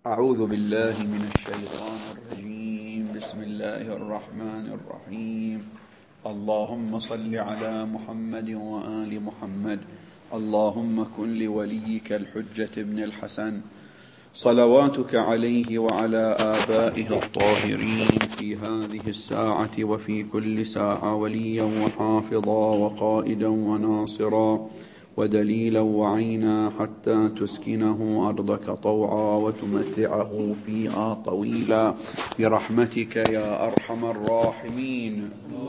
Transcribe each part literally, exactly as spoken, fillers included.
أعوذ بالله من الشيطان الرجيم. بسم الله الرحمن الرحيم. اللهم صل على محمد وآل محمد. اللهم كن لوليك الحجة ابن الحسن صلواتك عليه وعلى آبائه الطاهرين في هذه الساعة وفي كل ساعة وليا وحافظا وقائدا وناصرا ودليلا وعينا حتى تسكنه أرضك طوعا وتمتعه فيها طويلا برحمتك يا أرحم الراحمين.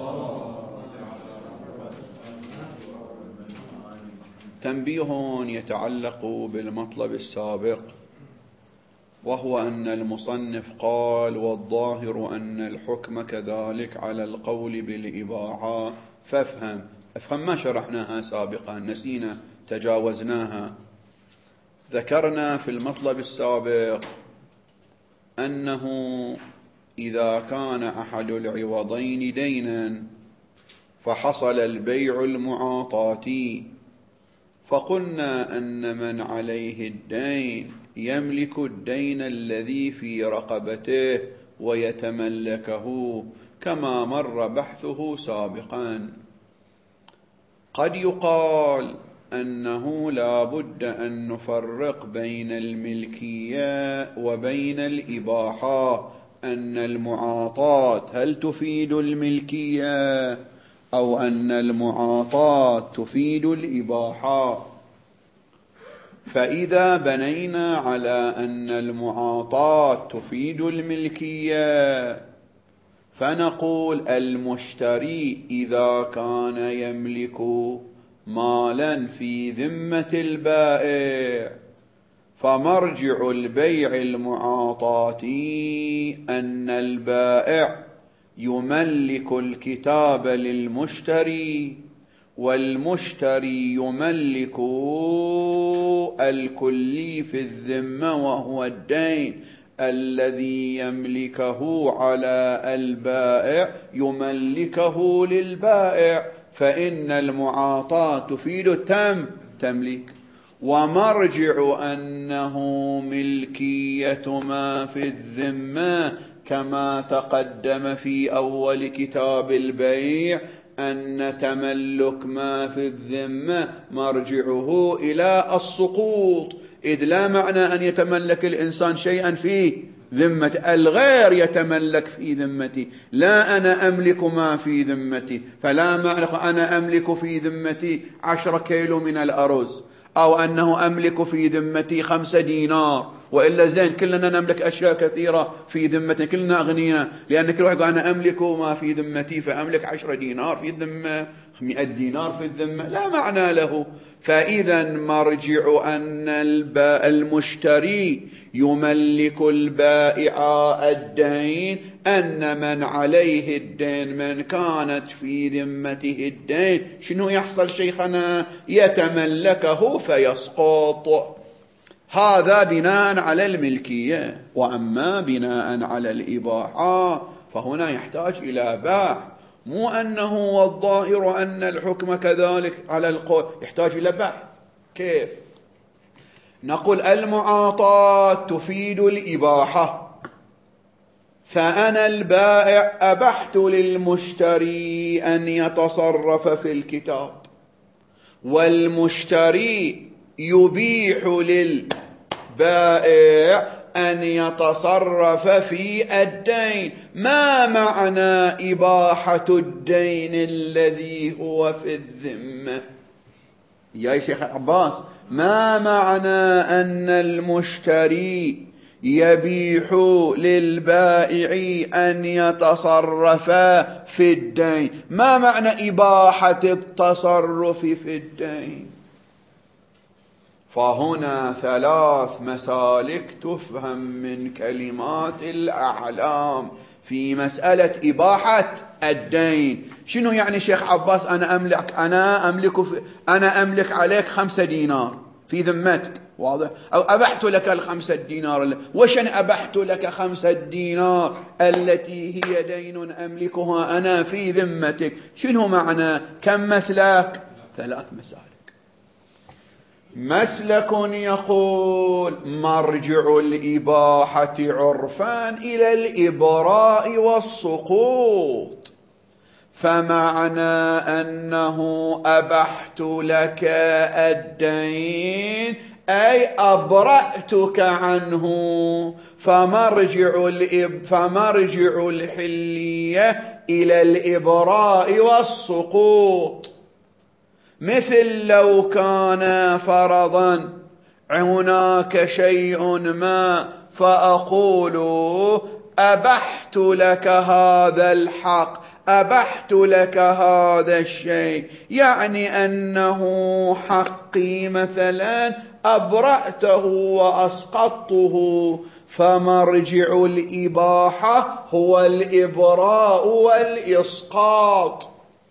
تنبيه يتعلق بالمطلب السابق، وهو أن المصنف قال والظاهر أن الحكم كذلك على القول بالإباحة. فافهم افهم ما شرحناها سابقا، نسينا تجاوزناها. ذكرنا في المطلب السابق أنه إذا كان أحد العوضين دينا فحصل البيع المعاطاتي، فقلنا أن من عليه الدين يملك الدين الذي في رقبته ويتملكه كما مر بحثه سابقا. قد يقال أنه لا بد أن نفرق بين الملكية وبين الإباحة، أن المعاطاة هل تفيد الملكية أو أن المعاطاة تفيد الإباحة. فإذا بنينا على أن المعاطاة تفيد الملكية فنقول المشتري إذا كان يملك مالا في ذمة البائع فمرجع البيع المعاطاتي أن البائع يملك الكتاب للمشتري والمشتري يملك الكلي في الذمة وهو الدين الذي يملكه على البائع يملكه للبائع، فإن المعاطاة تفيد التم تملك، ومرجع أنه ملكية ما في الذمة كما تقدم في أول كتاب البيع أن تملك ما في الذمة مرجعه إلى السقوط، إذ لا معنى أن يتملك الإنسان شيئا في ذمة الغير يتملك في ذمتي، لا أنا أملك ما في ذمتي، فلا معنى أنا أملك في ذمتي عشرة كيلو من الأرز أو أنه أملك في ذمتي خمسة دينار، وإلا زين كلنا نملك أشياء كثيرة في ذمتنا، كلنا أغنياء، لأن كل واحد أنا أملك ما في ذمتي فأملك عشرة دينار في الذمة مئة دينار في الذمة، لا معنى له. فإذا مرجع أن المشتري يملك البائع الدين أن من عليه الدين من كانت في ذمته الدين شنو يحصل شيخنا؟ يتملكه فيسقط. هذا بناء على الملكية. وأما بناء على الإباحة فهنا يحتاج إلى بحث، مو أنه والظاهر أن الحكم كذلك على القول، يحتاج إلى بحث. كيف؟ نقول المعاطاة تفيد الإباحة، فأنا البائع أبحت للمشتري أن يتصرف في الكتاب، والمشتري يبيح للبائع أن يتصرف في الدين. ما معنى إباحة الدين الذي هو في الذمة؟ يا شيخ عباس، ما معنى أن المشتري يبيح للبائع أن يتصرف في الدين؟ ما معنى إباحة التصرف في الدين؟ فهنا ثلاث مسالك تفهم من كلمات الأعلام في مسألة إباحة الدين. شنو يعني شيخ عباس أنا أملك أنا أملك في أنا أملك عليك خمسة دينار في ذمتك، واضح؟ أو أبحت لك الخمسة دينار. وشن أبحت لك خمسة دينار التي هي دين أملكها أنا في ذمتك؟ شنو معنى؟ كم مسلك؟ ثلاث مسالك. مسلك يقول مرجع الإباحة عرفا إلى الإبراء والسقوط، فمعنى أنه أبحت لك الدين أي أبرأتك عنه، فمرجع, الإب فمرجع الحلية إلى الإبراء والسقوط. مثل لو كان فرضا هناك شيء ما فأقول أبحت لك هذا الحق، أبحت لك هذا الشيء، يعني أنه حقي مثلا أبرأته وأسقطته، فمرجع الإباحة هو الإبراء والإسقاط.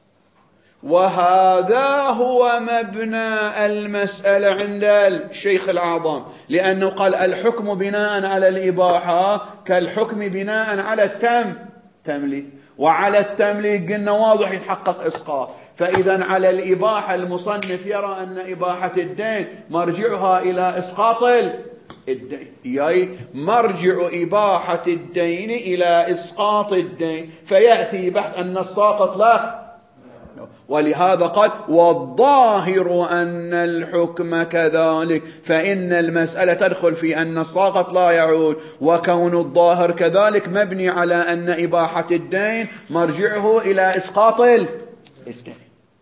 وهذا هو مبنى المسألة عند الشيخ الأعظم، لأنه قال الحكم بناء على الإباحة كالحكم بناء على التم تمليك، وعلى التمليك قلنا واضح يتحقق إسقاط، فإذا على الإباحة المصنف يرى أن إباحة الدين مرجعها إلى إسقاط الدين، يعني مرجع إباحة الدين إلى إسقاط الدين، فيأتي بحث أن الساقط لا. ولهذا قال والظاهر أن الحكم كذلك، فإن المسألة تدخل في أن الساقط لا يعود، وكون الظاهر كذلك مبني على أن إباحة الدين مرجعه إلى إسقاط الدين.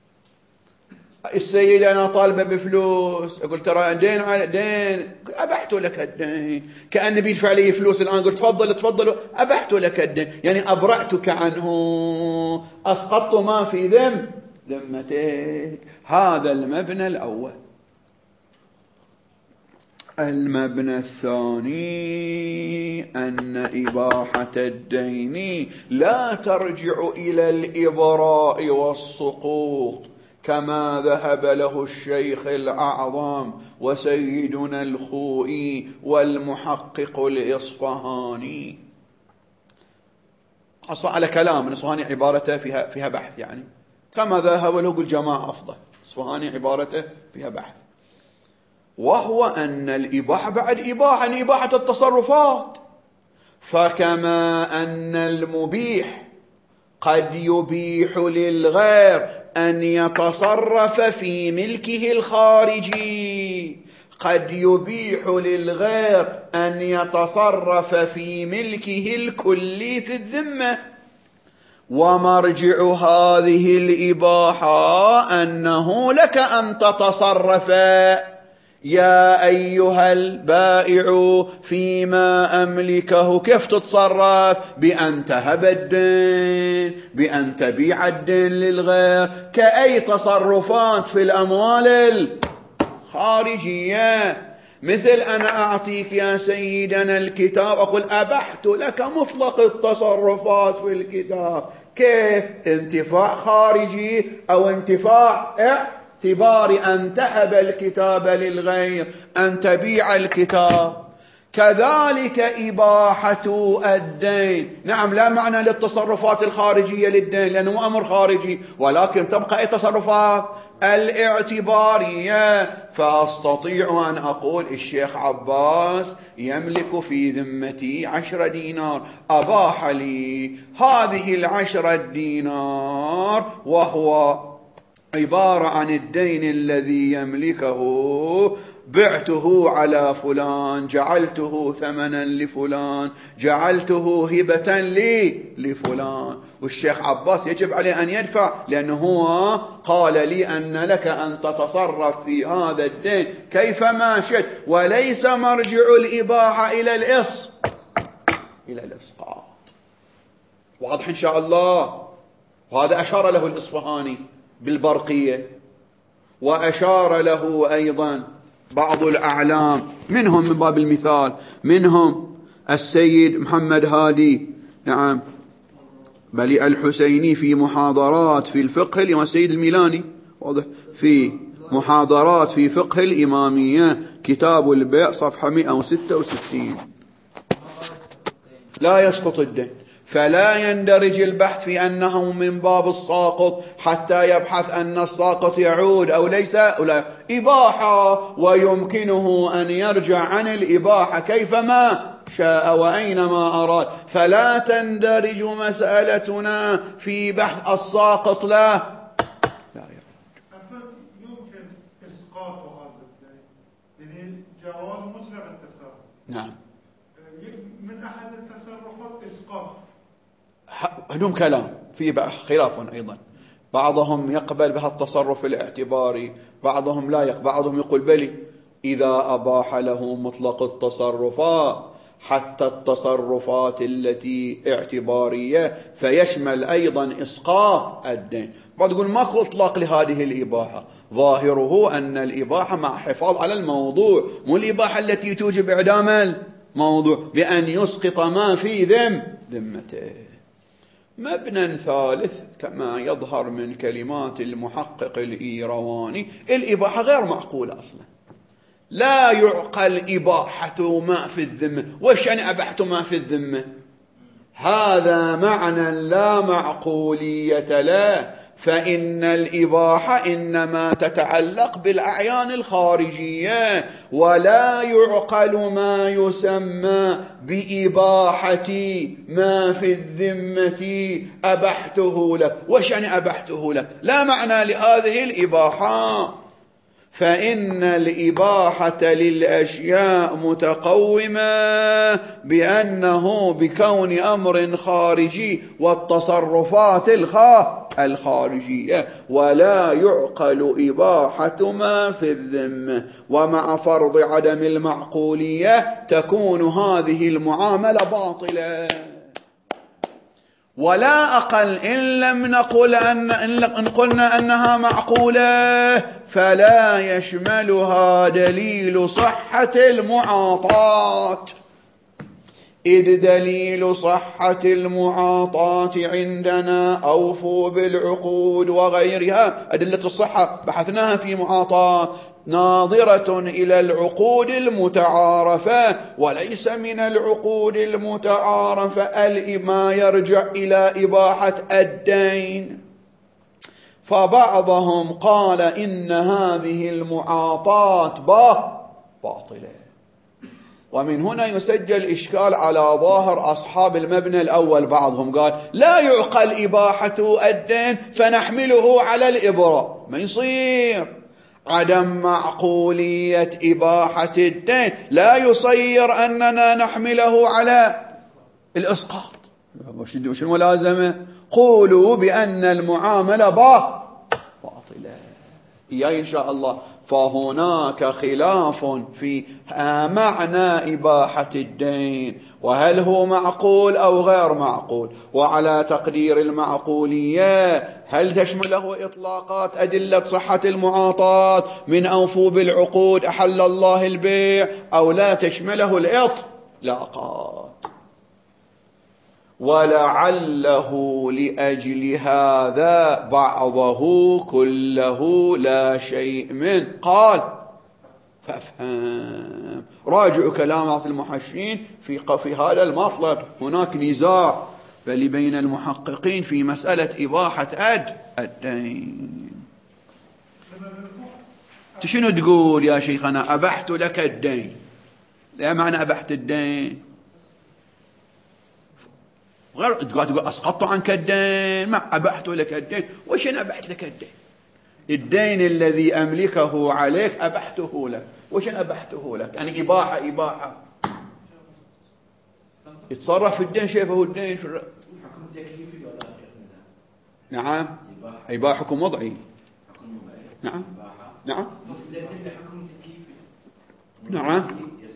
السيد أنا طالبة بفلوس، أقول ترى دين على دين، أبحت لك الدين، كأن بيدفع لي فلوس الآن، قلت تفضل تفضل أبحت لك الدين، يعني أبرأتك عنه، أسقطت ما في ذم ذمتك. هذا المبنى الأول. المبنى الثاني أن إباحة الدين لا ترجع إلى الإبراء والسقوط كما ذهب له الشيخ الأعظم وسيدنا الخوئي والمحقق الإصفهاني. أصلا على كلام الإصفهاني عبارته فيها فيها بحث، يعني كما ذهب له الجماعة أفضل، الإصفهاني عبارته فيها بحث، وهو أن الإباحة بعد إباحة أن إباحة التصرفات، فكما أن المبيح قد يبيح للغير أن يتصرف في ملكه الخارجي، قد يبيح للغير أن يتصرف في ملكه الكلي في الذمة، ومرجع هذه الإباحة أنه لك أن تتصرف يا أيها البائع فيما أملكه. كيف تتصرف؟ بأن تهب الدين، بأن تبيع الدين للغير، كأي تصرفات في الأموال الخارجية. مثل أنا أعطيك يا سيدنا الكتاب، أقول أبحت لك مطلق التصرفات في الكتاب. كيف؟ انتفاع خارجي أو انتفاع اعتباري، أن تهب الكتاب للغير، أن تبيع الكتاب. كذلك إباحة الدين، نعم لا معنى للتصرفات الخارجية للدين لأنه أمر خارجي، ولكن تبقى أي تصرفات الاعتبارية. فأستطيع أن أقول الشيخ عباس يملك في ذمتي عشرة دينار، أباح لي هذه العشرة دينار وهو عبارة عن الدين الذي يملكه، بعته على فلان، جعلته ثمنا لفلان، جعلته هبة لي لفلان، والشيخ عباس يجب عليه أن يدفع، لأنه هو قال لي أن لك أن تتصرف في هذا الدين كيفما شئت، وليس مرجع الإباحة إلى الإص إلى الإسقاط. واضح إن شاء الله؟ وهذا أشار له الإصفهاني بالبرقية، وأشار له أيضا بعض الأعلام، منهم من باب المثال منهم السيد محمد هادي، نعم، بل الحسيني في محاضرات في الفقه، والسيد الميلاني واضح في محاضرات في فقه الإمامية، كتاب البيع صفحة مئة وستة وستين. لا يسقط الدين. فلا يندرج البحث في أنه من باب الساقط حتى يبحث أن الساقط يعود أو ليس أو لا. إباحة ويمكنه أن يرجع عن الإباحة كيفما شاء وأينما أراد، فلا تندرج مسألتنا في بحث الساقط لا لا يعود. يمكن إسقاط هذا يعني جواز مطلق التصرف. نعم. من أحد التصرفات إسقاط. عندهم كلام في خلاف أيضا، بعضهم يقبل بها التصرف الاعتباري، بعضهم لا يقبل، بعضهم يقول بلي إذا أباح له مطلق التصرفات حتى التصرفات التي اعتبارية فيشمل أيضا إسقاط الدين. بعض يقول ماكو إطلاق لهذه الإباحة، ظاهره أن الإباحة مع حفاظ على الموضوع، مو الإباحة التي توجب إعدام الموضوع بأن يسقط ما في ذم ذمته. مبنى ثالث كما يظهر من كلمات المحقق الإيرواني، الإباحة غير معقولة أصلا، لا يعقل إباحة ما في الذمة. وش يعني أبحت ما في الذمة؟ هذا معنى لا معقولية له، فإن الإباحة إنما تتعلق بالأعيان الخارجية، ولا يعقل ما يسمى بإباحة ما في الذمة أبحته لك. وش يعني أبحته لك؟ لا معنى لهذه الإباحة، فإن الإباحة للأشياء متقومة بأنه بكون أمر خارجي والتصرفات الخارجية، ولا يعقل إباحة ما في الذمة. ومع فرض عدم المعقولية تكون هذه المعاملة باطلة. ولا أقل إن لم نقل أن إن قلنا أنها معقولة فلا يشملها دليل صحة المعاطاة، إذ دليل صحة المعاطاة عندنا أوفوا بالعقود وغيرها. أدلة الصحة بحثناها في معاطاة ناظرة إلى العقود المتعارفة، وليس من العقود المتعارفة ما يرجع إلى إباحة الدين. فبعضهم قال إن هذه المعاطاة باطلة، ومن هنا يسجل إشكال على ظاهر أصحاب المبنى الأول. بعضهم قال لا يعقل إباحة الدين فنحمله على الإبراء، ما يصير. عدم معقولية إباحة الدين لا يصير أننا نحمله على الإسقاط. وش الملازمة؟ قولوا بأن المعاملة باطلة إياه إن شاء الله. فهناك خلاف في معنى إباحة الدين، وهل هو معقول أو غير معقول. وعلى تقدير المعقولية هل تشمله إطلاقات أدلة صحة المعاطاة من أوفوا بالعقود أحل الله البيع، أو لا تشمله الإطلاقات. ولعله لأجل هذا بعضه كله لا شيء من قال فافهم. راجعوا كلامات المحشين في في هذا المطلب. هناك نزاع بل بين المحققين في مسألة إباحة أد الدين. شنو تقول يا شيخنا؟ أبحت لك الدين. لا معنى أبحت الدين غير تقول أسقطت عنك الدين، ما أبحت لك الدين. وش أنا أبحت لك الدين؟ الدين الذي أملكه عليك أبحته لك. وش أنا أبحته لك؟ يعني إباحة إباحة يتصرف في الدين شايفه الدين في الر... حكم تكليفي ولا نعم إباحة حكم وضعي. نعم نعم نعم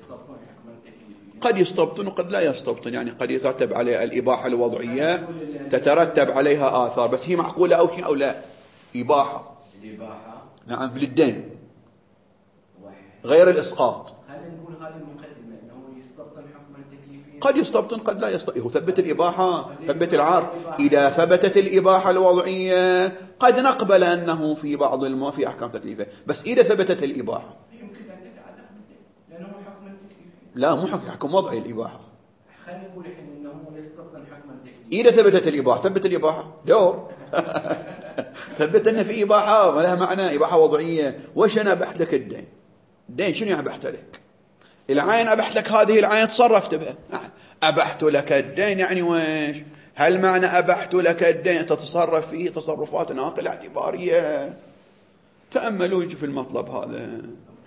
قد يستبطن وقد لا يستبطن، يعني قد يترتب عليها الإباحة الوضعية تترتب عليها آثار، بس هي معقولة أو شيء أو لا. إباحة الإباحة نعم للدين غير الإسقاط. هل نقول هذه المقدمة أنه يستبطن حكما تكليفيا؟ قد يستبطن قد لا يستبطن. هو ثبت الإباحة ثبت العار. إذا ثبتت الإباحة الوضعية قد نقبل أنه في بعض الم... في أحكام تكليفية، بس إذا ثبتت الإباحة يمكن أن تتعلق بالدين لأنه حكما تكليفيا. لا مو حكم وضعي الإباحة. خلينا نقول الحين انه هو يستبطن حكما تكليفيا. اذا ثبتت الاباحه، ثبت الاباحه دور ثبت ان في اباحه ولها معنى، اباحه وضعيه. وش انا ابحت لك الدين؟ الدين شنو ابحت لك؟ العين ابحت لك هذه العين تصرفت بها. ابحت لك الدين يعني ويش؟ هل معنى ابحت لك الدين تتصرف فيه تصرفات ناقله اعتباريه؟ تاملوا في المطلب هذا.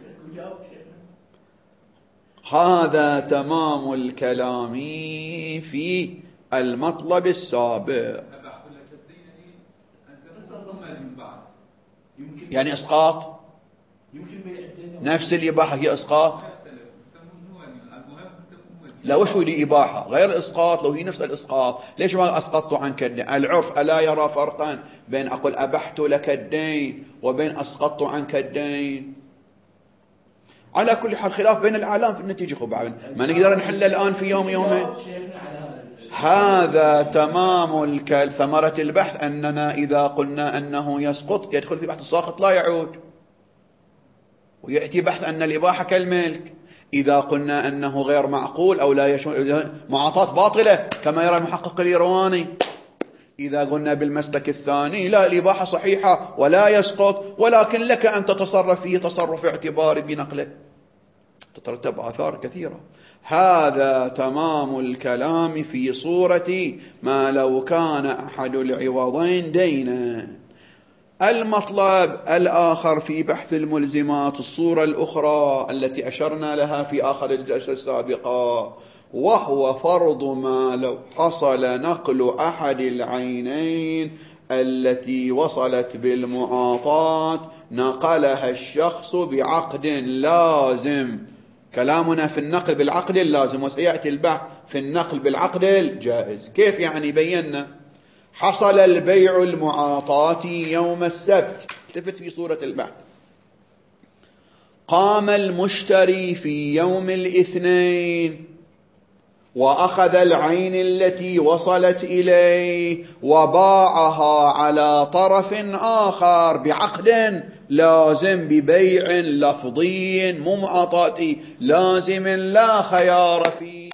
هذا تمام الكلام في المطلب السابق. يعني اسقاط، نفس الاباحه هي اسقاط. لا، وش هو دي اباحه غير الاسقاط؟ لو هي نفس الاسقاط ليش ما اسقطت عنك الدين؟ العرف الا يرى فرقا بين اقول ابحت لك الدين وبين اسقطت عنك الدين؟ على كل حال خلاف بين العالم في النتيجه، خب ما نقدر نحل الان في يوم يومين. هذا تمام الكل ثمرة البحث أننا إذا قلنا أنه يسقط يدخل في بحث الساقط لا يعود، ويأتي بحث أن الإباحة كالملك. إذا قلنا أنه غير معقول أو لا يشمل معاطاة باطلة كما يرى المحقق الإيرواني. إذا قلنا بالمسلك الثاني لا، الإباحة صحيحة ولا يسقط، ولكن لك أن تتصرف فيه تصرف اعتباري بنقله، تترتب آثار كثيرة. هذا تمام الكلام في صورة ما لو كان أحد العوضين دينا. المطلب الآخر في بحث الملزمات الصورة الأخرى التي أشرنا لها في آخر الجلسة السابقة، وهو فرض ما لو حصل نقل أحد العينين التي وصلت بالمعاطاة نقلها الشخص بعقد لازم. كلامنا في النقل بالعقد اللازم، وسيأتي البحث في النقل بالعقد الجائز. كيف يعني؟ بينا حصل البيع المعاطاتي يوم السبت، التفت في صورة البحث. قام المشتري في يوم الاثنين وأخذ العين التي وصلت إليه وباعها على طرف آخر بعقد لازم، ببيع لفظي مو معاطاتي، لازم لا خيار فيه.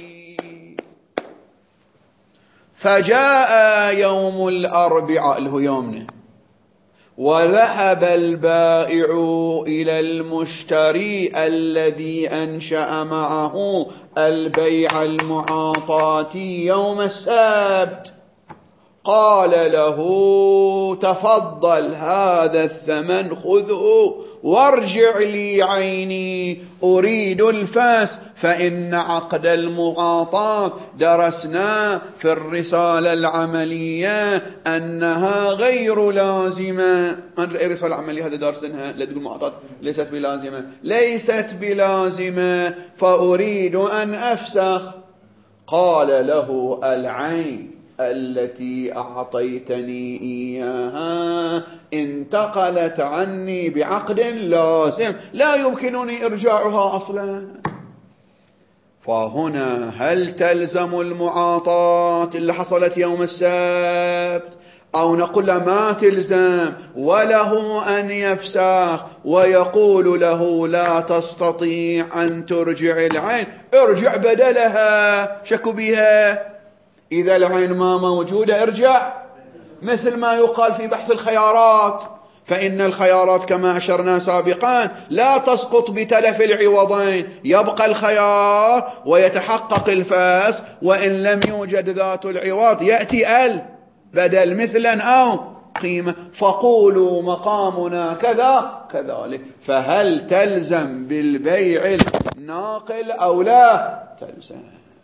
فجاء يوم الأربعاء اللي هو يومنا، وذهب البائع إلى المشتري الذي أنشأ معه البيع المعاطاتي يوم السبت، قال له تفضل هذا الثمن خذه وارجع لي عيني أريد الفاس، فإن عقد المعاطاة درسنا في الرسالة العملية أنها غير لازمة. الرسالة العملية هذا درسناها، لا تقول معاطاة ليست بلازمة، ليست بلازمة فأريد أن أفسخ. قال له العين التي أعطيتني إياها انتقلت عني بعقد لازم لا يمكنني إرجاعها أصلا. فهنا هل تلزم المعاطاة اللي حصلت يوم السبت، أو نقول ما تلزم وله أن يفسخ ويقول له لا تستطيع أن ترجع العين، ارجع بدلها، شك بها. إذا العين ما موجودة ارجع، مثل ما يقال في بحث الخيارات، فإن الخيارات كما أشرنا سابقا لا تسقط بتلف العوضين، يبقى الخيار ويتحقق الفاس، وإن لم يوجد ذات العوض يأتي ال بدل مثلا أو قيمة، فقولوا مقامنا كذا كذلك. فهل تلزم بالبيع الناقل أو لا تلزم؟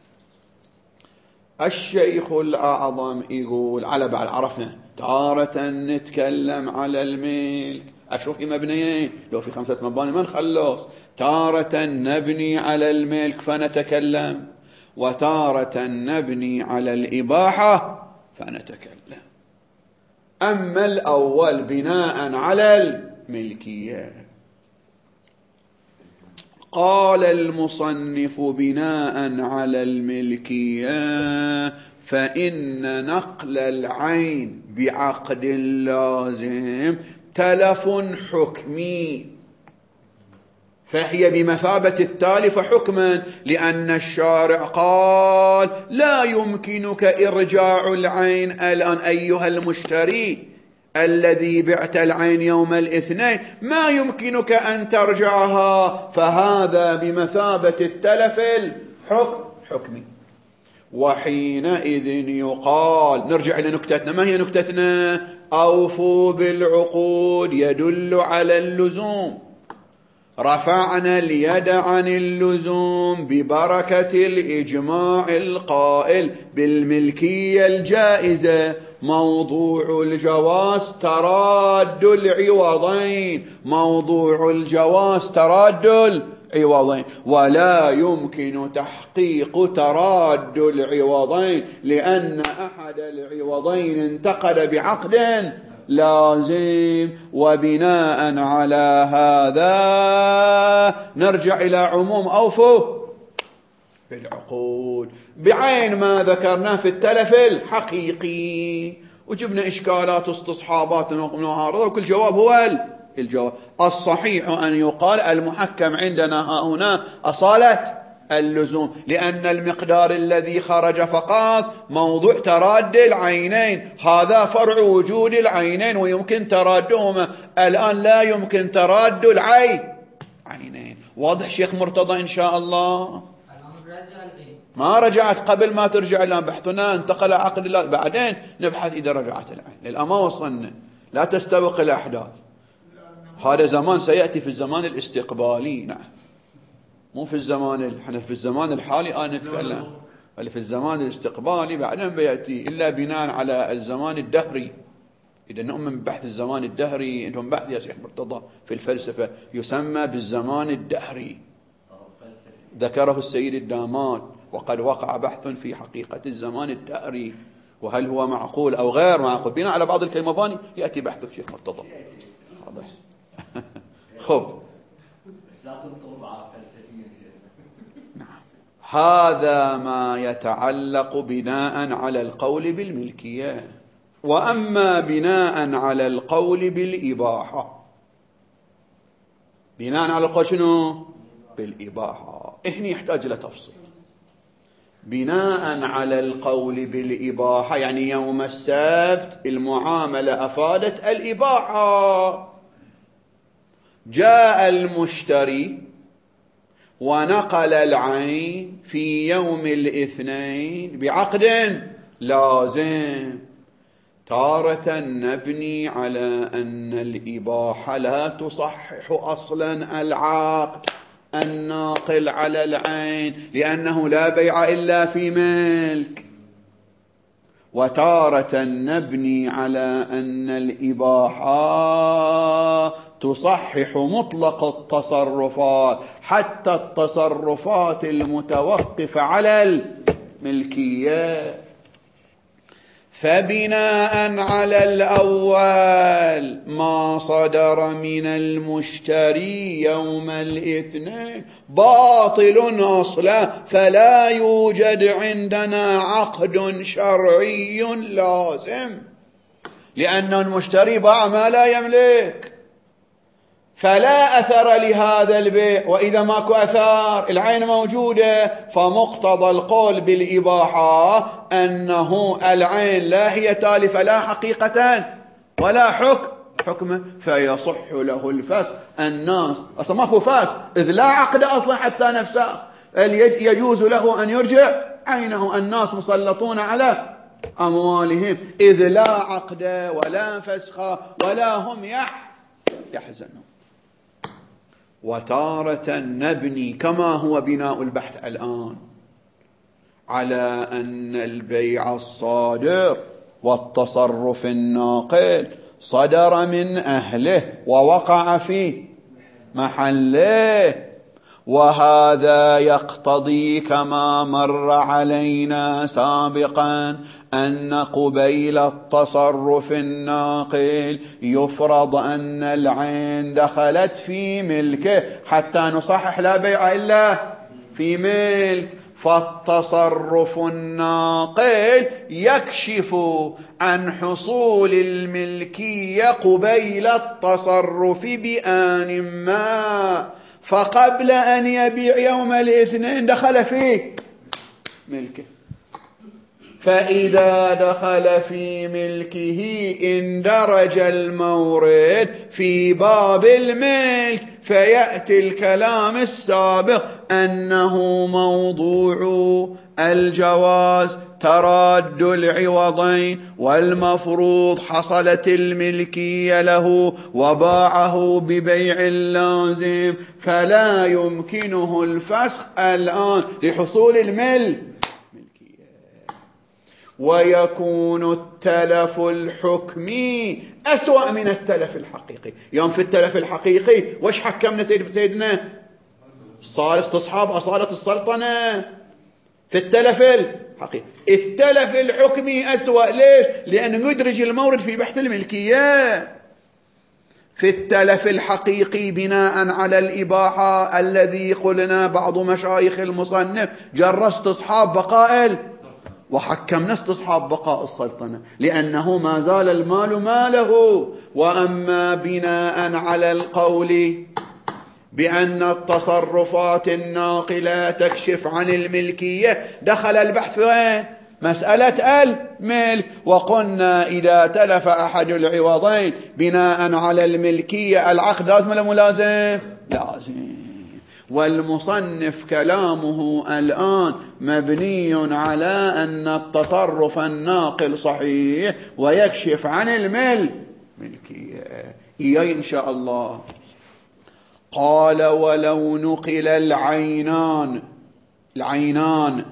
الشيخ الأعظم يقول على بعد عرفنا تارة نتكلم على الملك، أشوف في مبنيين، لو في خمسة مباني ما نخلص. تارة نبني على الملك فنتكلم، وتارة نبني على الإباحة فنتكلم. أما الأول بناء على الملكية، قال المصنف بناء على الملكية فإن نقل العين بعقد لازم تلف حكمي، فهي بمثابة التالف حكما، لأن الشارع قال لا يمكنك إرجاع العين الآن أيها المشتري الذي بعت العين يوم الاثنين، ما يمكنك أن ترجعها، فهذا بمثابة التلف الحكم حكمي. وحينئذ يقال، نرجع إلى نكتتنا، ما هي نكتتنا؟ أوفوا بالعقود يدل على اللزوم، رفعنا اليد عن اللزوم ببركة الإجماع القائل بالملكية الجائزة. موضوع الجواز تراد العوضين، موضوع الجواز تراد العوضين، ولا يمكن تحقيق تراد العوضين لأن أحد العوضين انتقل بعقد لازم. وبناء على هذا نرجع إلى عموم أوفوا بالعقود بعين ما ذكرناه في التلف الحقيقي، وجبنا إشكالات واستصحابات ومعارضة، وكل جواب هو الجواب الصحيح. أن يقال المحكم عندنا هنا أصالة اللزوم، لأن المقدار الذي خرج فقط موضوع تراد العينين، هذا فرع وجود العينين ويمكن ترادهما، الآن لا يمكن تراد العينين. واضح شيخ مرتضى إن شاء الله؟ ما رجعت قبل ما ترجع الآن بحثنا انتقل عقد الله، بعدين نبحث إذا رجعت العين. للآن ما وصلنا، لا تستوق الأحداث، هذا زمان سيأتي في الزمان الاستقبالي. نعم، مو في الزمان، احنا في الزمان الحالي أنا نتكلم، اللي في الزمان الاستقبالي بعدين بيأتي، إلا بناء على الزمان الدهري. إذا نؤمن ببحث الزمان الدهري، عندهم بحث يا شيخ مرتضى في الفلسفة يسمى بالزمان الدهري، ذكره السيد الدامات، وقد وقع بحث في حقيقة الزمان الدهري وهل هو معقول أو غير معقول، بناء على بعض الكلمباني يأتي بحثك شيخ مرتضى. خب، هذا ما يتعلق بناء على القول بالملكية. وأما بناء على القول بالإباحة، بناء على القول شنو؟ بالإباحة، إحنا يحتاج لتفصيل. بناء على القول بالإباحة يعني يوم السبت المعاملة أفادت الإباحة، جاء المشتري ونقل العين في يوم الاثنين بعقد لازم. تارة نبني على أن الإباحة لا تصحح أصلا العقد الناقل على العين، لأنه لا بيع إلا في ملك. وتارة نبني على أن الإباحة تصحح مطلق التصرفات، حتى التصرفات المتوقفة على الملكية. فبناء على الأول ما صدر من المشتري يوم الاثنين باطل أصلا، فلا يوجد عندنا عقد شرعي لازم، لأن المشتري باع ما لا يملك، فلا أثر لهذا البيع. وإذا ماكو أثر العين موجودة، فمقتضى القول بالإباحة أنه العين لا هي تالفة لا حقيقة ولا حكم حكمه، فيصح له الفسخ. الناس أصلا ماكو فسخ، إذ لا عقد أصلا حتى نفسخ، يجوز له أن يرجع عينه. الناس مسلطون على أموالهم، إذ لا عقد ولا فسخ ولا هم يحزنون. وتارة نبني كما هو بناء البحث الآن على أن البيع الصادر والتصرف الناقل صدر من أهله ووقع في محله، وهذا يقتضي كما مر علينا سابقا أن قبيل التصرف الناقل يفرض أن العين دخلت في ملكه حتى نصحح لا بيع إلا في ملك. فالتصرف الناقل يكشف عن حصول الملكية قبيل التصرف بآن ما، فقبل أن يبيع يوم الاثنين دخل في ملكه، فإذا دخل في ملكه اندرج المورد في باب الملك، فيأتي الكلام السابق أنه موضوع الجواز تراد العوضين، والمفروض حصلت الملكية له وباعه ببيع اللازم، فلا يمكنه الفسخ الآن لحصول الملك، ويكون التلف الحكمي أسوأ من التلف الحقيقي. يوم في التلف الحقيقي وش حكمنا سيد سيدنا؟ صار استصحاب أصالة السلطنة. في التلف الحقيقي، التلف الحكمي أسوأ. ليش؟ لأنه يدرج المورد في بحث الملكية. في التلف الحقيقي بناء على الإباحة الذي قلنا بعض مشايخ المصنف جر استصحاب بقاء وحكمنا استصحاب بقاء السلطنة، لأنه ما زال المال ماله. وأما بناء على القول بأن التصرفات الناقلة تكشف عن الملكية، دخل البحث وين؟ مسألة الملك. وقلنا إذا تلف أحد العوضين بناء على الملكية العقد لازم ولا ملازم؟ لازم. والمصنف كلامه الآن مبني على أن التصرف الناقل صحيح ويكشف عن الملكية. إيه إن شاء الله. قال ولو نقل العينان العينان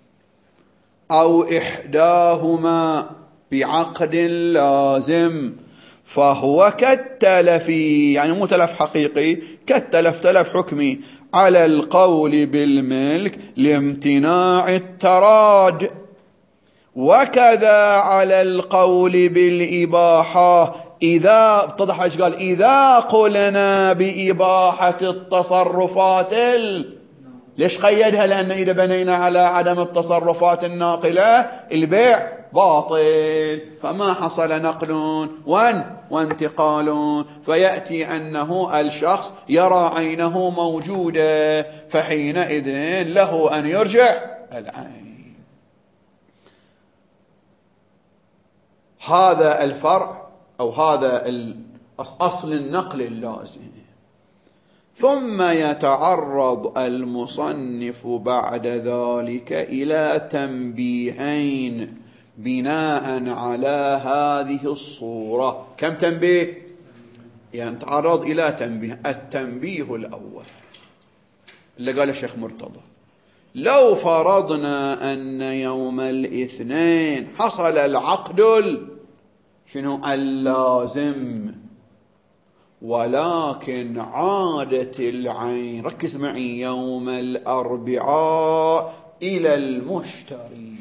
أو إحداهما بعقد لازم فهو كالتلف، يعني مو تلف حقيقي، كالتلف تلف حكمي على القول بالملك لامتناع التراد، وكذا على القول بالإباحة إذا اتضح ايش قال؟ إذا قلنا بإباحة التصرفات ال... ليش قيدها؟ لأن إذا بنينا على عدم التصرفات الناقلة البيع باطل، فما حصل نقل وان وانتقال، فيأتي أنه الشخص يرى عينه موجودة، فحينئذ له أن يرجع العين. هذا الفرع أو هذا أصل النقل اللازم. ثم يتعرض المصنف بعد ذلك إلى تنبيهين بناء على هذه الصورة. كم تنبيه؟ يعني تعرض إلى تنبيه. التنبيه الأول اللي قال الشيخ مرتضى: لو فرضنا أن يوم الاثنين حصل العقد شنو اللازم، ولكن عادت العين، ركز معي، يوم الأربعاء إلى المشتري،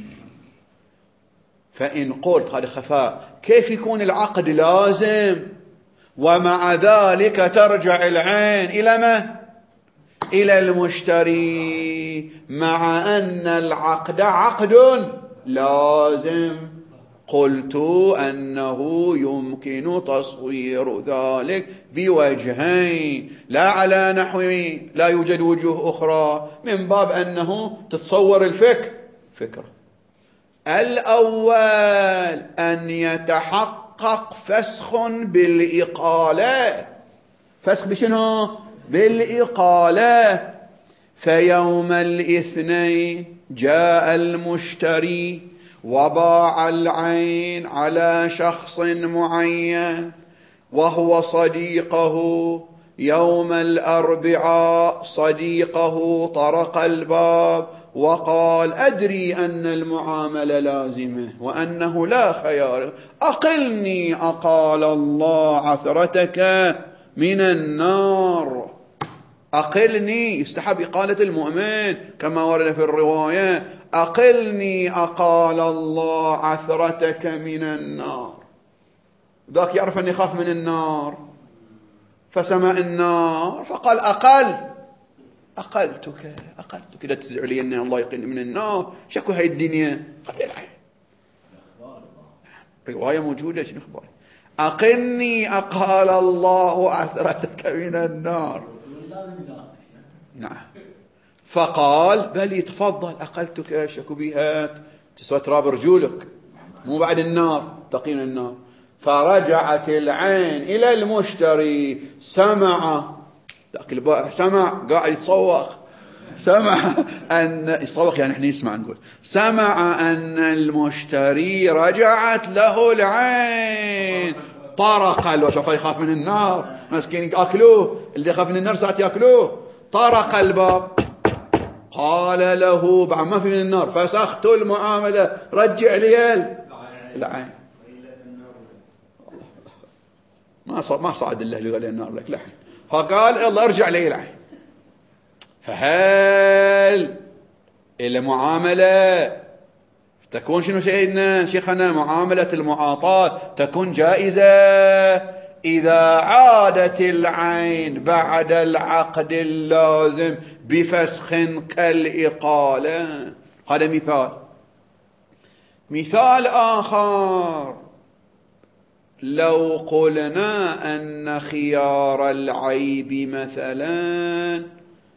فإن قلت هذا خفاء، كيف يكون العقد لازم ومع ذلك ترجع العين إلى من؟ إلى المشتري، مع أن العقد عقد لازم؟ قلت أنه يمكن تصوير ذلك بوجهين، لا على نحو لا يوجد وجوه أخرى، من باب أنه تتصور الفكر فكرة. الأول أن يتحقق فسخ بالإقالة. فسخ بشنو؟ بالإقالة. فيوم الاثنين جاء المشتري وباع العين على شخص معين وهو صديقه. يوم الأربعاء صديقه طرق الباب وقال: أدري أن المعاملة لازمة وأنه لا خيار، أقلني أقال الله عثرتك من النار. أقلني، يستحب إقالة المؤمن كما ورد في الرواية: أقلني أقال الله عثرتك من النار. ذاك يعرف أن يخاف من النار، فسمع النار فقال: أقل أقلتك أقلتك إذا تدعو لي أن الله يقلني من النار، شكو هاي الدنيا، خلي العين. رواية موجودة، شنو أخبار؟ أقلني أقال الله عثرتك من النار. نعم. فقال بل تفضل أقلتك شكوبيهات تسوى تراب رجولك مو بعد النار تقين النار. فرجعت العين إلى المشتري سمع ذاك البائع سمع قاعد يتصوخ سمع أن يصوخ يعني احنا نسمع نقول سمع أن المشتري رجعت له العين طرق الباب يخاف من النار مسكين يأكلوه اللي يخاف من النار ساعات يأكلوه طرق الباب قال له بعد ما في من النار فسخت المعاملة رجع لي العين ما صعد ما صعد الله اللي قال النار لك لحين فقال يلا ارجع لي العين. فهل المعاملة تكون شنو سيدنا شيخنا معاملة المعاطاة تكون جائزة إذا عادت العين بعد العقد اللازم بفسخ كالإقالة. هذا مثال. مثال آخر لو قلنا أن خيار العيب مثلا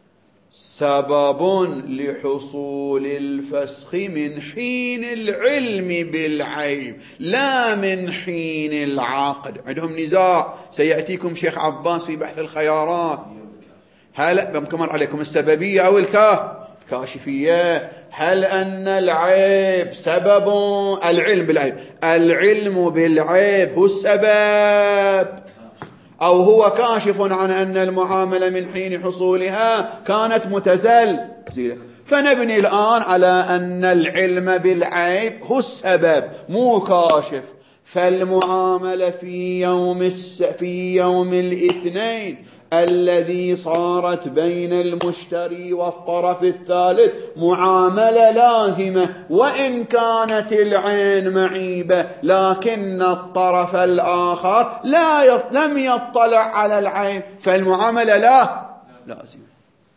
سبب لحصول الفسخ من حين العلم بالعيب لا من حين العقد. عندهم نزاع سيأتيكم شيخ عباس في بحث الخيارات. هل بمكمر عليكم السببية أو الكاشفية؟ هل أن العيب سبب العلم بالعيب العلم بالعيب هو السبب أو هو كاشف عن أن المعاملة من حين حصولها كانت متزلزلة؟ فنبني الآن على أن العلم بالعيب هو السبب مو كاشف. فالمعاملة في يوم الس... في يوم الاثنين الذي صارت بين المشتري والطرف الثالث معاملة لازمة وإن كانت العين معيبة لكن الطرف الآخر لا يط... لم يطلع على العين فالمعاملة لا لازمة.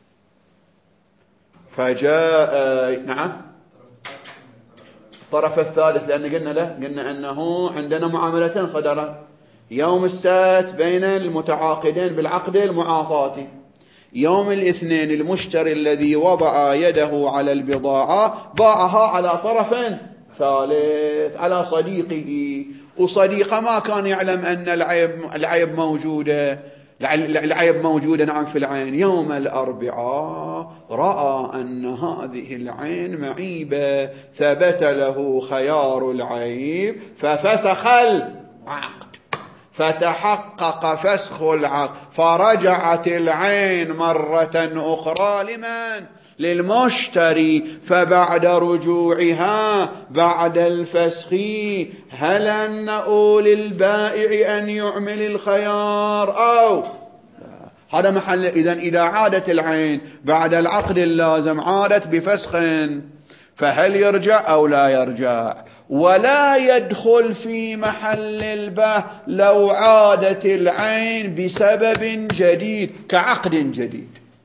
فجاء نعم الطرف الثالث لأن قلنا له قلنا أنه عندنا معاملتين صدرا يوم السبت بين المتعاقدين بالعقد المعاطاتي. يوم الاثنين المشتري الذي وضع يده على البضاعة باعها على طرف ثالث على صديقه وصديقه ما كان يعلم أن العيب, العيب موجودة العيب موجودة نعم في العين. يوم الأربعاء رأى أن هذه العين معيبة ثبت له خيار العيب ففسخ العقد فتحقق فسخ العقد فرجعت العين مرة أخرى لمن؟ للمشتري. فبعد رجوعها بعد الفسخ هل أنه للبائع أن يعمل الخيار أو هذا محل. إذن إذا عادت العين بعد العقد اللازم عادت بفسخ فهل يرجع أو لا يرجع؟ ولا يدخل في محل البه لو عادت العين بسبب جديد كعقد جديد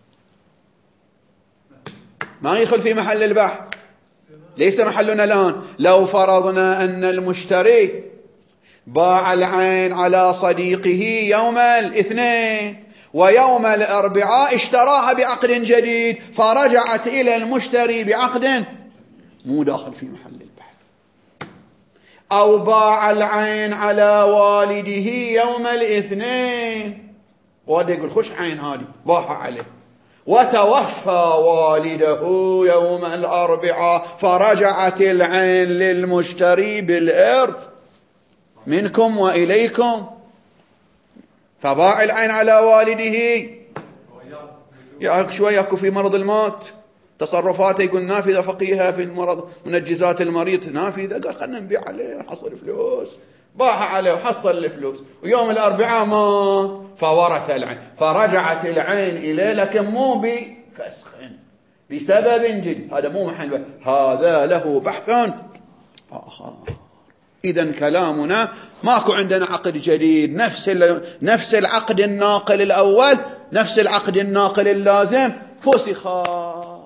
ما يدخل في محل البحث ليس محلنا الآن. لو فرضنا أن المشتري باع العين على صديقه يوم الاثنين ويوم الأربعاء اشتراها بعقد جديد فرجعت إلى المشتري بعقد مو داخل في محل البحث. أو باع العين على والده يوم الاثنين وهذا يقول خش عين هذه باعها عليه وتوفى والده يوم الأربعاء فرجعت العين للمشتري بالإرث منكم وإليكم فباع العين على والده يا شوية في مرض الموت تصرفاته يقول نافذة فقيهة في المرض منجزات المريض نافذة قال خلنا نبيع عليه ونحصل فلوس باح عليه وحصل الفلوس ويوم الأربعاء مات فورث العين فرجعت العين إليه لكن مو بفسخ بسبب جديد. هذا مو محل هذا له بحث آخر. إذن كلامنا ماكو عندنا عقد جديد نفس نفس العقد الناقل الأول نفس العقد الناقل اللازم فسخا.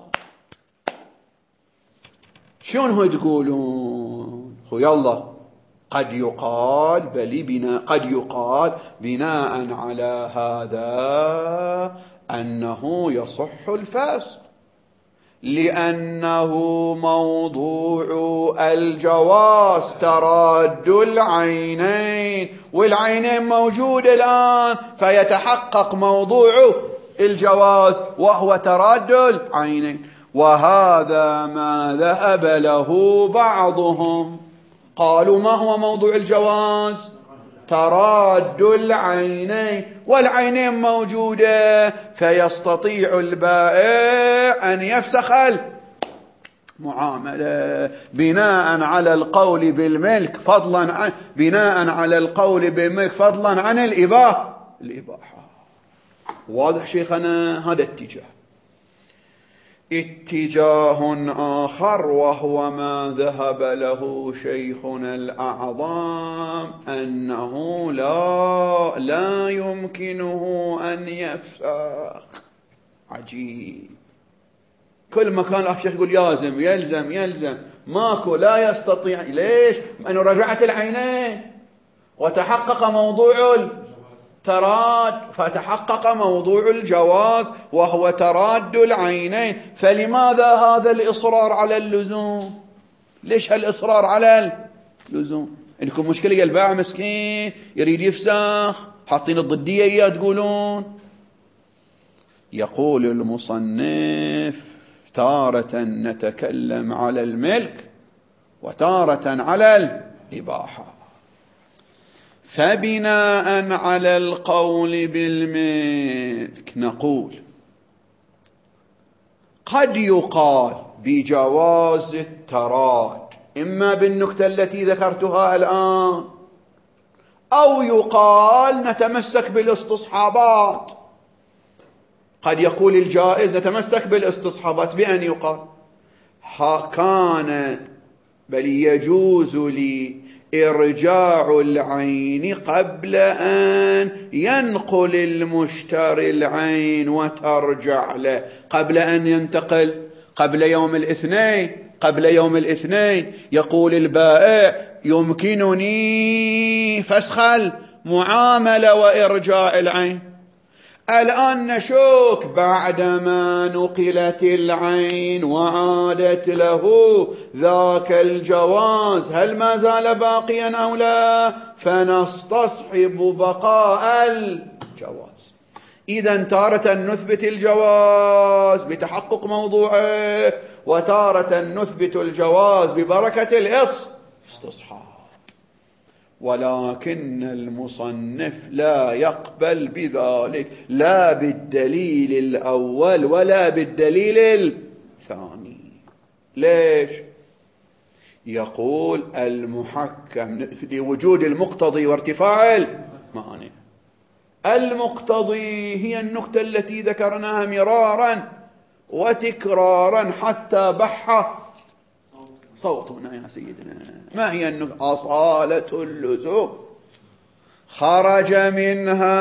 شلون هو تقولون خو يلا قد يقال بل بناء قد يقال بناء على هذا أنه يصح الفسخ، لأنه موضوع الجواز تراد العينين، والعينين موجودة الآن، فيتحقق موضوع الجواز وهو تراد العينين. وهذا ما ذهب له بعضهم، قالوا ما هو موضوع الجواز؟ تراد العينين، والعينين موجودة، فيستطيع البائع أن يفسخ المعاملة بناء على القول بالملك فضلا عن بناء على القول بالملك فضلا عن الإباحة الإباحة. واضح شيخنا؟ هذا اتجاه. اتجاه آخر وهو ما ذهب له شيخنا الأعظم، أنه لا لا يمكنه أن يفسخ. عجيب، كل ما كان الشيخ يقول يلزم يلزم يلزم، ماكو، لا يستطيع. ليش؟ لأنه رجعت العينين وتحقق موضوع تراد، فتحقق موضوع الجواز وهو تراد العينين. فلماذا هذا الإصرار على اللزوم؟ ليش هالإصرار على اللزوم؟ عندكم مشكلة؟ البائع مسكين يريد يفسخ، حاطين الضدية إياه تقولون. يقول المصنف: تارة نتكلم على الملك وتارة على الإباحة. فبناء على القول بالملك نقول قد يقال بجواز التراد، إما بالنكتة التي ذكرتها الآن، أو يقال نتمسك بالاستصحابات. قد يقول الجائز نتمسك بالاستصحابات بأن يقال كان بل يجوز لي إرجاع العين قبل أن ينقل المشتري العين وترجع له، قبل أن ينتقل، قبل يوم الاثنين قبل يوم الاثنين يقول البائع يمكنني فسخ المعاملة وإرجاع العين. الآن نشك بعدما نقلت العين وعادت له ذاك الجواز، هل ما زال باقيا أو لا؟ فنستصحب بقاء الجواز. إذن تارة نثبت الجواز بتحقق موضوعه، وتارة نثبت الجواز ببركة الاستصحاب. ولكن المصنف لا يقبل بذلك، لا بالدليل الأول ولا بالدليل الثاني. ليش؟ يقول المحكم لوجود المقتضي وارتفاع المانع. المقتضي هي النكتة التي ذكرناها مرارا وتكرارا حتى بح صوتنا يا سيدنا. ما هي النكتة؟ أصالة اللزوم. خرج منها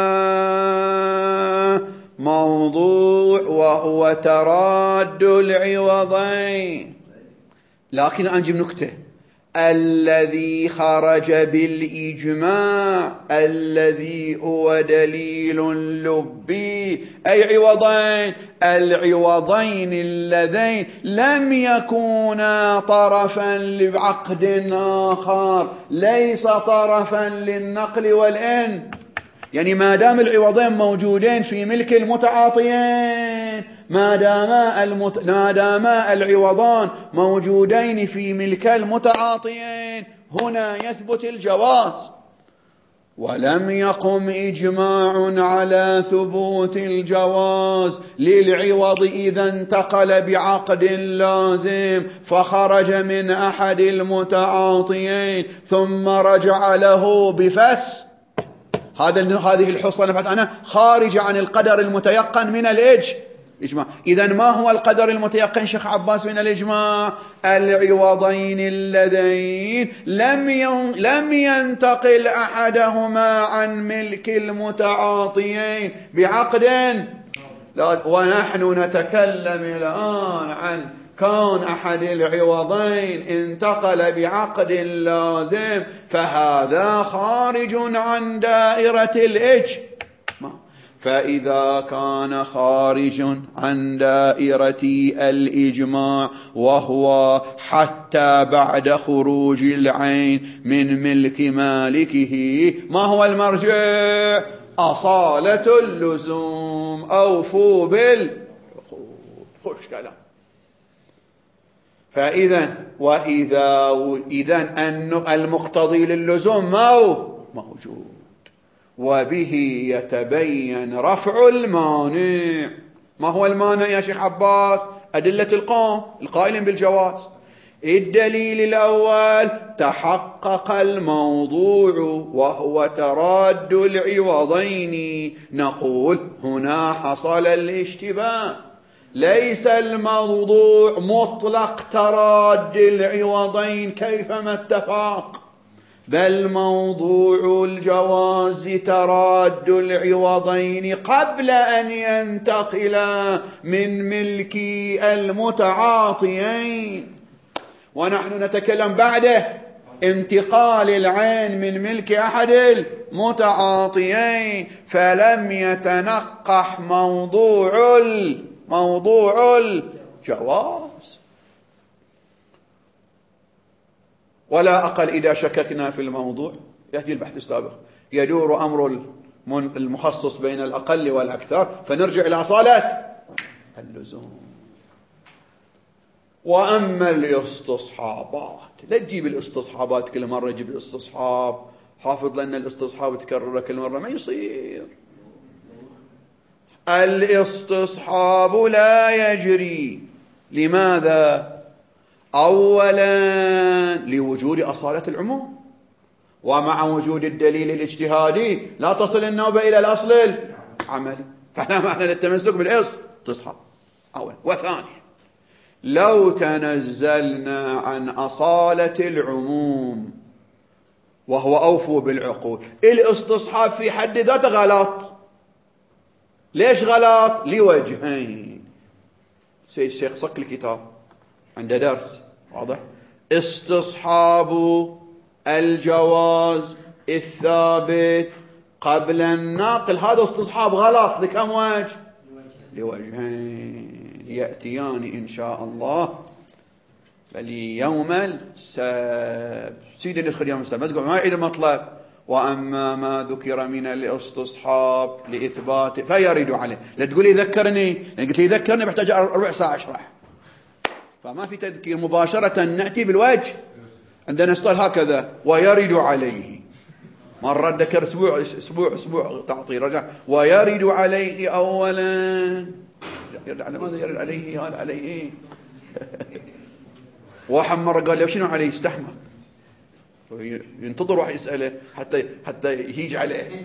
موضوع وهو تراد العوضين. لكن أنجب نكتة: الذي خرج بالإجماع الذي هو دليل لبي، أي عوضين؟ العوضين اللذين لم يكونا طرفا لعقد آخر، ليس طرفا للنقل والإن. يعني ما دام العوضين موجودين في ملك المتعاطيين، ما دام المت... ما دام العوضان موجودين في ملك المتعاطيين، هنا يثبت الجواز. ولم يقم إجماع على ثبوت الجواز للعوض إذا انتقل بعقد لازم فخرج من أحد المتعاطيين ثم رجع له بفس. هذا هذه الحصة نفت عنها خارجة عن القدر المتيقن من الإجماع. إذن ما هو القدر المتيقن شيخ عباس من الإجماع؟ العوضين اللذين لم لم ينتقل أحدهما عن ملك المتعاطيين بعقد. ونحن نتكلم الآن عن كون أحد العوضين انتقل بعقد لازم، فهذا خارج عن دائرة الإجماع. فإذا كان خارج عن دائرة الإجماع وهو حتى بعد خروج العين من ملك مالكه، ما هو المرجع؟ أصالة اللزوم، أوفوا بالعقود. خوش كلام. فإذا وإذا إذن أن المقتضي للزوم ما هو موجود، وبه يتبين رفع المانع. ما هو المانع يا شيخ عباس؟ أدلة القوم القائلين بالجواز. الدليل الأول: تحقق الموضوع وهو تراد العوضين. نقول هنا حصل الاشتباه، ليس الموضوع مطلق تراد العوضين كيفما اتفاق، بل موضوع الجواز تراد العوضين قبل أن ينتقلا من ملك المتعاطيين، ونحن نتكلم بعد انتقال العين من ملك أحد المتعاطيين، فلم يتنقح موضوع موضوع الجواز. ولا أقل إذا شككنا في الموضوع يأتي البحث السابق، يدور أمر المخصص بين الأقل والأكثر، فنرجع إلى أصالة اللزوم. وأما الاستصحابات، لا تجيب الاستصحابات كل مرة تجيب الاستصحاب، حافظ لأن الاستصحاب تكرر كل مرة ما يصير. الاستصحاب لا يجري. لماذا؟ أولا لوجود أصالة العموم، ومع وجود الدليل الاجتهادي لا تصل النوبة إلى الأصل العملي، فلا معنى للتمسك بالاستصحاب أولا. وثانيا لو تنزلنا عن أصالة العموم وهو أوفوا بالعقود، الاستصحاب في حد ذاته غلط. ليش غلط؟ لوجهين. سيد الشيخ صك الكتاب عنده درس واضح. استصحاب الجواز الثابت قبل النقل، هذا استصحاب غلط. لكم وجه؟ لوجهين يأتيان إن شاء الله بل يوم السبت. سيدي ندخل يوم السبت تقول ما يعيد المطلب. وأما ما ذكر من الاستصحاب لإثبات فيرد عليه. لا تقول لي ذكرني، لأن قلت لي ذكرني بحتاج ربع ساعة أشرح، فما في تذكير مباشرة. نأتي بالوجه عندنا اشتغل هكذا ويرد عليه. مرة ذكر أسبوع أسبوع أسبوع تعطي رجع ويرد عليه أولا. يرد على ماذا؟ يرد عليه قال عليه واحد مرة قال له شنو عليه؟ استحمى، ينتظر واحد يسأله حتى حتى يهيج عليه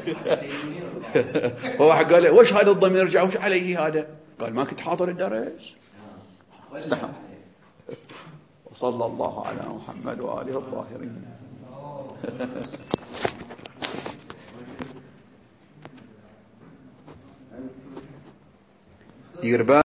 وواحد قال له وش هذا الضمير يرجع وش عليه هذا؟ قال ما كنت حاضر الدرس. استحمى. وصلى الله على محمد وآله الطاهرين. دير